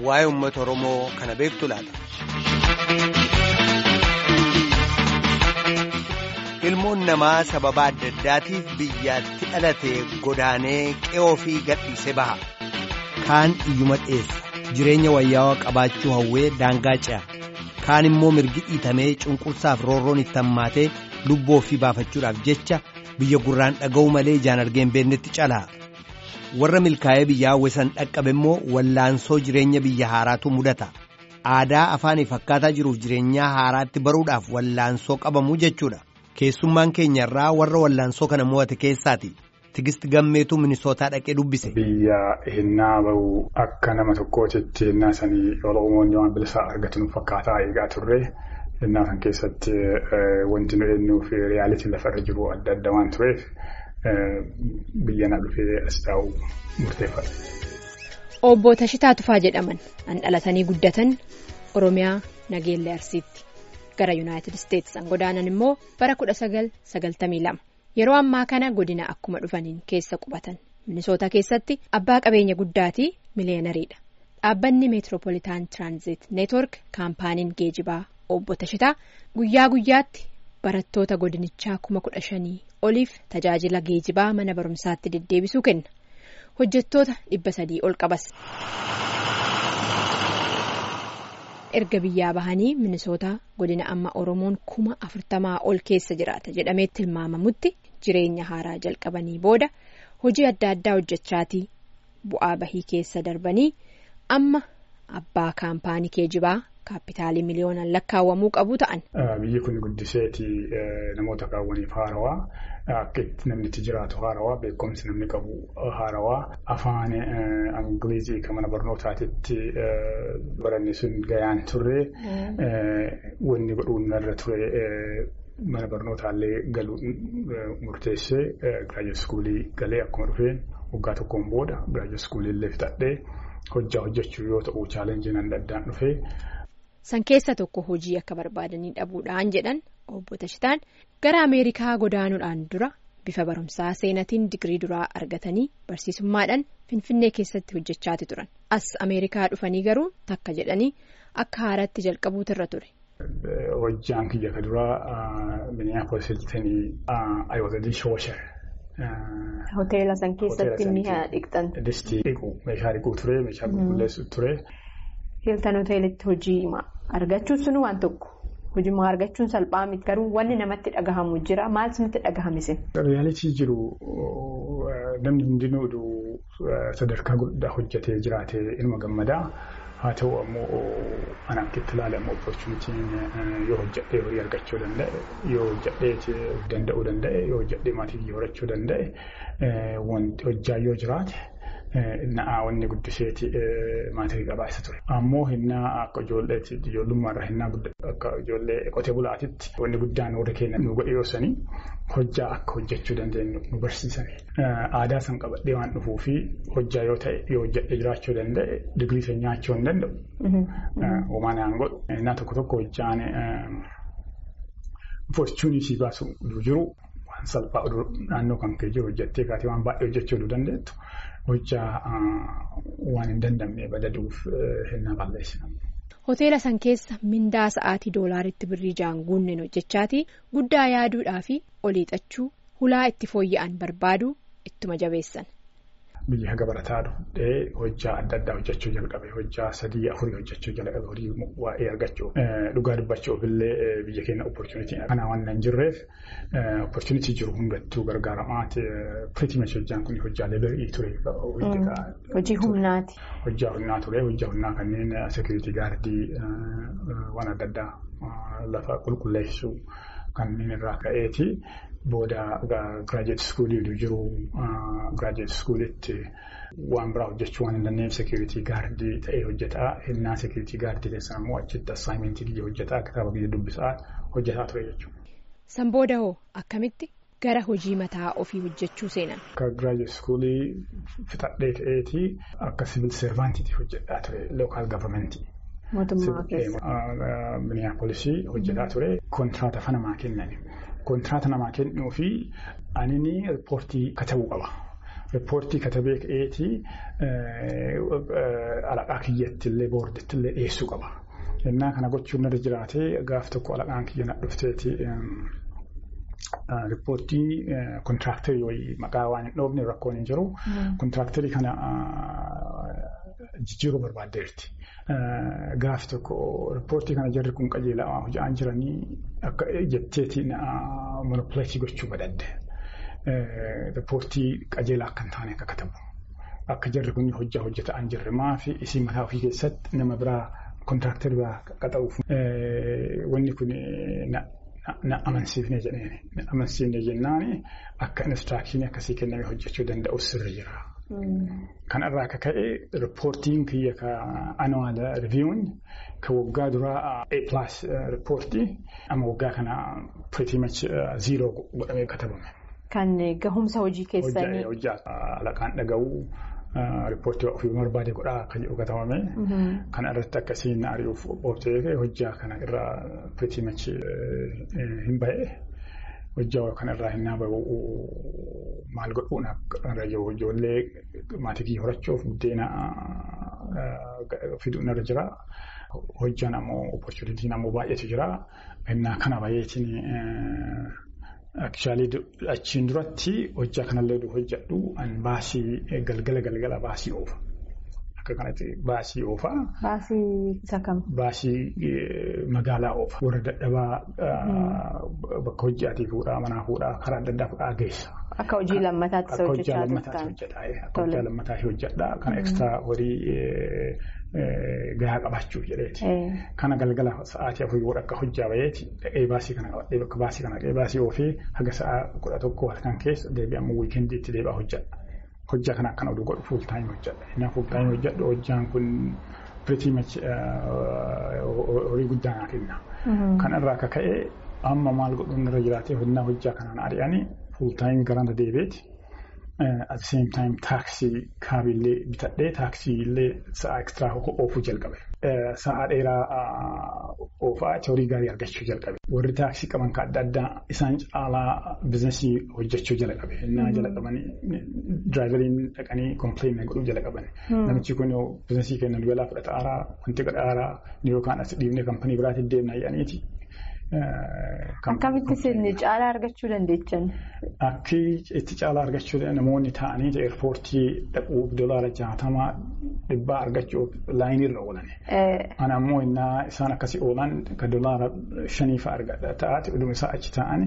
waa'ee uummata Oromoo kana beektu laata? Ilmoon namaa sababa adda addaatiif biyyaatti dhalatee godaanee qe'oo fi gadhiisee baha. Kaan iyyuma dheessa jireenya wayyaawaa qabaachuu hawwee daangaa ce'a. Kaan immoo mirgi dhiitamee cunqursaaf roorroon itti hammaatee lubbuu ofii baafachuudhaaf jecha biyya gurraan dhaga'u malee ijaan argeen beeknetti calaa. Warra milkaa'ee biyyaa hawwisan dhaqqabe immoo wallaansoo jireenya biyya haaraatu mudata. Aadaa afaanii fakkaataa jiruuf jireenyaa haaraatti baruudhaaf wallaansoo qabamuu jechuudha. Keessummaan keenya irraa warra wallaansoo kana mo'ate keessaati. Tigist Gammeetu Minisootaa dhaqee dubbise. Biyya hinnaa bahu akka nama tokkootitti hinnaa sanii Oromoonni waan bilisaa argatan fakkaataa eegaa turre. Hinnaa san keessatti wanti nu eenyuu fi reyaalitiin lafarra jiru adda adda waan tureef biyya na dhufee as taa'u murteeffate. Obbo Tashitaa Tufaa jedhaman an dhalatanii guddatan Oromiyaa Nageellee Arsiitti. Gara Yuunaayitid Isteetsi an godaanan immoo bara 1992. Yeroo ammaa kana godina akkuma dhufaniin keessa qubatan. Minisoota keessatti abbaa qabeenya guddaatii miliyeenariidha. Dhaabbanni Meetiroopolitaan Tiraanzit Neetwork kaampaaniin geejibaa obbo Tashitaa guyyaa guyyaatti barattoota godinichaa 15,000 oliif tajaajila geejibaa mana barumsaatti deddeebisuu kenna. Hojjettoota 300 ol qabas. Erga biyyaa bahanii Minisootaa godina amma Oromoon 40,000 ol keessa jiraata jedhamee tilmaamamutti jireenya haaraa jalqabanii booda hojii adda addaa hojjechaatii bu'aa bahii keessa darbanii amma abbaa kaampaanii geejibaa kaapitaalii miliyoonaan lakkaawwamuu qabu ta'an. Biyyi kun guddiseeti namoota kaawwaniif haarawaa akka namni itti jiraatu haarawaa beekumsi namni qabu haarawaa afaan Ingilizii kan mana barnootaatitti baranne sun gayaan turre wanni godhuun irra ture mana barnootaallee galuu murteessee giraajuweet iskuulii galee akkuma dhufeen waggaa tokkoon booda giraajuweet iskuuliillee fixadhee hojjechuu yoo ta'u chaalenjiin adda addaan dhufee. San keessa tokko hojii akka barbaadanii dhabuudhaan jedhan obbo Tashitaan gara Ameerikaa godaanuudhaan dura bifa barumsaa seenatiin digirii duraa argatanii barsiisummaadhaan Finfinnee keessatti hojjechaati turan. As Ameerikaa dhufanii garuu takka jedhanii akka haaraatti jalqabuutu irra ture. Hojjaan kiyya ka duraa Minneapolis Hiltanii Ayoota Dishwoosher. Hoteela san keessatti mi'a dhiqxan. Distii dhiqu meeshaa dhiquu ture meeshaa qulqulleessu ture. Hiltan hoteelitti hojii argachuun sun waan tokko hojii argachuun salphaa miti garuu wanni namatti dhagahamu jira maal isinitti dhagahamise? Reyaalitii jiru namni hundinuu sadarkaa guddaa hojjetee jiraate ilma gammadaa haa ta'u ammoo anaaf itti ilaalamu opportunitiin yoo hojjedhee horii argachuu danda'e yoo hojjedhee danda'uu danda'e yoo hojjedhee maatii horachuu danda'e wanti hojjaa yoo jiraate. Innaa wanni guddiseeti maatii qabaasa ture. Ammoo hinnaa akka ijoolleetti ijoollummaarraa hinnaa akka ijoollee qotee bulaatitti wanni guddaan warra keenya nu godhe yoosanii hojjaa akka hojjechuu dandeenyu nu barsiisanii. Aadaa san qabadhee waan dhufuu fi hojjaa yoo ta'e yoo hojjedhee jiraachuu danda'e digirii san nyaachuu hin danda'u. Homaan aan godhu. Hinnaa tokko tokko hojjaan opportunity baasu jiru waan salphaa naannoo kan kee jiru hojjettee kaatee waan baay'ee hojjechuu dandeettu. Hojjaa waan hin dandamne badaduuf hinnaa balleessina. Hoteela san keessa mindaa sa'aatii doolaaritti birrii ja'an guunneen hojjechaatii guddaa yaaduudhaa fi oliixachuu hulaa itti fooyya'an barbaaduu ittuma jabeessan. Biyya haga barataa dhufee hojjaa adda addaa hojjechuu jalqabe hojjaa 3-4 hojjechuu jalqabe horii waa'ee argachuu dhugaa dubbachuuf illee biyya keenya opportunity kana waan hin jirreef opportunity jiru hundattuu gargaaramaati pretty much hojjaan kun hojjaa leebarii ture. Hojii humnaati. Hojjaa humnaa ture hojjaa humnaa kanneen security gaardii waan adda addaa lafa qulqulleessuu kanneen irraa ka'eeti. Booda graduate schoolii jiru graduate schoolitti waan biraa hojjechuu waan hin dandeenyeef security gaardii ta'ee hojjetaa hinnaa security gaardii keessaa immoo achitti assignmentii biyya hojjetaa kitaaba biyya dubbisaa hojjetaa ture jechuudha. San booda hoo akkamitti gara hojii mataa ofii hojjechuu seenan? Akka graduate schoolii fixadhee ta'eeti akka civil servantiiti hojjetaa ture local governmentii. Mootummaa keessa. Minneapolisii hojjetaa ture kontraata fanamaa kennani. Kontraata namaa kennuu fi ani riippoortii katabuu qaba. riippoortii katabee ka'eetii alaqaa kiyyattillee boordittillee dhiyeessuu qaba. Innaa kana gochuun irra jiraatee gaaf tokko alaqaan kiyya na dhufteetii riippoortii kontiraaktarii wayii maqaa waan hin dhoofne rakkoon hin jiru. Kontiraaktarii kana jijjiiruu barbaaddeerti. Gaaf tokko riippoortii kana jarri kun qajeelaa hojjaan jiranii akka jetteetiin monopileetii gochuu badadde. Riippoortii qajeelaa akka hin taane akka katabu. Akka jarri kun hojjetaan jirre maafi isii mataa ofii keessatti nama biraa kontiraaktarii biraa qaxa'uuf. Wanni kun na amansiifne jedheen. Na amansiifne jennaani akka instraakshinii akkasii kennamee hojjechuu danda'u sirri jira. Kanarraa akka ka'e riippoortiin kiyya ka annual review'n ka waggaa duraa A+ riippoortii amma waggaa kana pretty much zero godhamee katabame. Kan gahumsa hojii keessanii hojjaa alaqaan dhaga'uu riippoortii ofii barbaade godhaa akka jedhu katabame. Kana irratti akkasiin ari'uuf oobtee hojjaa kana irraa pretty much hin ba'e. Hojjaa kanarraa hin naabahu maal godhuun akka jiru ijoollee maatii kiyya horachuuf buddeena fiduun irra jira. Hojjaan ammoo opportunitiin ammoo baay'eetu jira. Innaa kana baay'eetiin actually achiin duratti hojjaa kanallee hojjedhu an baasii galgala baasii oofa. Akka kanatti baasii oofa. Baasii isa kam? Baasii magaalaa oofa. Warra dadhabaa bakka hojjaatii fuudhaa manaa fuudhaa karaa adda addaa fuudhaa geessa. Akka hojii lammataatti hojjechaa akka hojii lammataatti hojjedha. Kan ekstra horii gahaa qabaachuuf jedheeti. Kana galgala sa'aatii afur yoo akka hojjaa bayeeti dhaqee baasii kana qabadhee bakka baasii kana dhaqee baasii oofee haga sa'a 11 halkan keessa deebi'amu wiikeendii itti deebi'aa hojjedha. Hojjaa kana akkan oduu godhu full time hojjedha. Innaa full time hojjedhu hojjaan kun pretty much horii guddaa naa kenna. Kanarraa akka ka'e amma maal godhuun irra jiraatee humna hojjaa kanaan ari'anii full time garaan deebi'eeti. At the same time taaksii kaabillee bitadhee taaksii illee sa'a extra oofuu jalqabe. Sa'a dheeraa oofaa horii gaarii argachuu jalqabe. Warri taaksii qaban kan adda addaa isaan caalaa biizinasii hojjechuu jalqabe. Innaa jalqabanii diraayiveriin dhaqanii kompileen godhuu jalqaban. Namichi kun biizinasii kennan balaa fudhata aaraa wanti godha aaraa yookaan as dhiibnee kaampanii biraatti deemnaa jedhaniiti. Akkamitti isin caalaa argachuu dandeechan? Akki itti caalaa argachuu namoonni ta'anii eerpoortii dhaquuf $60 argachuuf laayinirra oolan. Ana ammoo innaa isaan akkasii oolan ka $5 argadha ta'ati oduma isaa achi ta'anii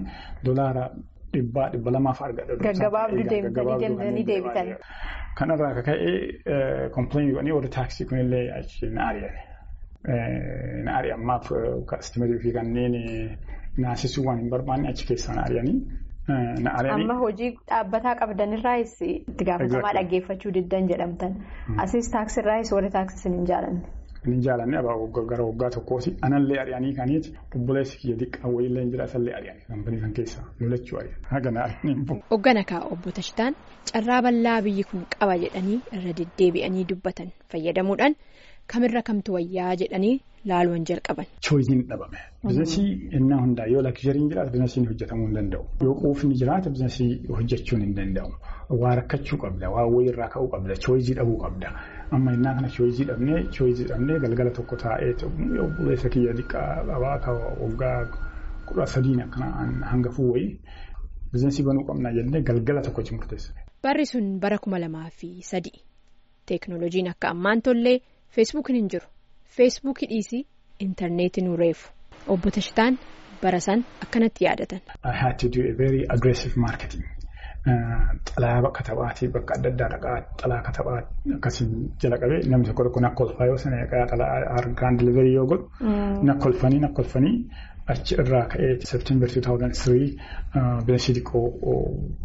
$200 argadha. Gaggabaabduu deemtanii deebitan. Kanarraa akka ka'e kompileen godhanii warri taaksii kunillee achi na ari'an. Naari ammaaf kastimarii fi kanneen naasisuu waan hin barbaanne achi keessaa naari'anii. Amma hojii dhaabbataa qabdanirraayis itti gaafatamaa dhaggeeffachuu diddan jedhamtan. Asis taaksirraayis warri taaksisiin hin jaalanne. Hin jaalanne gara waggaa tokkooti. Anallee ari'anii kaniiti obboleessi kiyya xiqqaa wayiillee hin jiraatallee ari'anii kaampanii kan keessaa lolachuu ari'an. Haga naari'anii. Hoggana kaa obbo Tashitaan carraa bal'aa biyyi kun qaba jedhanii irra deddeebi'anii dubbatan fayyadamuudhaan. Kamirra kamtu wayyaa jedhanii laaluun jalqaban. Choiziin dhabame. Biizinasii innaa hundaa yoo lakshariin jiraate biizinasiin hojjetamuu hin danda'u. Yoo quufni jiraate biizinasii hojjechuun hin danda'u. Waa rakkachuu qabda. Waa wayirraa ka'uu qabda. Choizii dhabuu qabda. Amma innaa kana choizii dhabnee galgala tokko taa'ee obboleessa kiyya xiqqaa qabaa ka waggaa 13 akkanaan hangafuu wayii biizinasii banuu qabnaa jennee galgala tokko murteesse. Barri sun bara 2003. Teeknooloojiin akka ammaan tollee. Feesbuukiin hin jiru. Feesbuukii dhiisii intarneetiin reefu. Obbo Tashitaan bara san akkanatti yaadatan. I had to do a very aggressive marketing. Xalaa bakka taphaatii bakka adda addaa dhaqaa xalaa katabaa akkasiin jala qabee namni tokko na kolfaa yoo sana xalaa harkaan delivery yoo godhu na kolfanii achi irraa ka'ee September 2003 biizinasii xiqqoo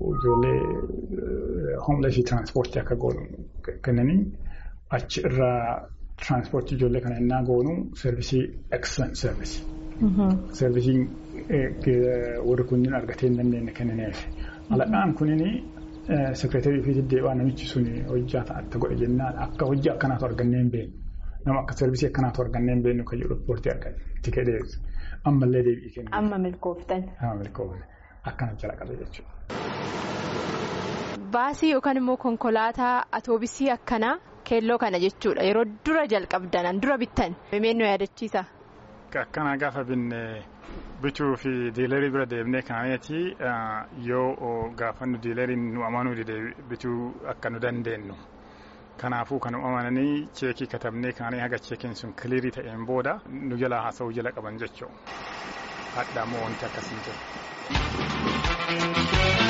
ijoollee homelessii transportii akka goonu kennanii achi irraa transportii ijoollee kana innaa goonu servisii excellent service. Servisiin warri kunniin argatee hin dandeenye kennineef. Alaqaan kunniin sekreetarii fi deddeebaa namichi suni hojjaa ta'atta godhe jennaan akka hojjaa akkanaatu argannee hin beeknu. Nama akka servisii akkanaatu argannee hin beeknu kan jedhu riippoortii argate. Tikee ammallee deebi'ii kennu. Amma milkooftan. Amma milkooftan. Akkana jala qabe jechuudha. baasii yookaan immoo konkolaataa atoobisii akkanaa keelloo kana jechuudha yeroo dura jalqabdan dura bittan meennu yaadachiisa. Akkana gaafa binne bituu fi diilarii bira deemnee kananeeti yoo gaafannu diilariin nu amanuu dide bituu akka nu dandeenyu. Kanaafuu kan amananii cheekii katabnee kaanee haga cheekiin sun kiliirii ta'een booda nu jala haasa'uu jala qaban jechuudha. Hadda moo wanti akkasii jiru.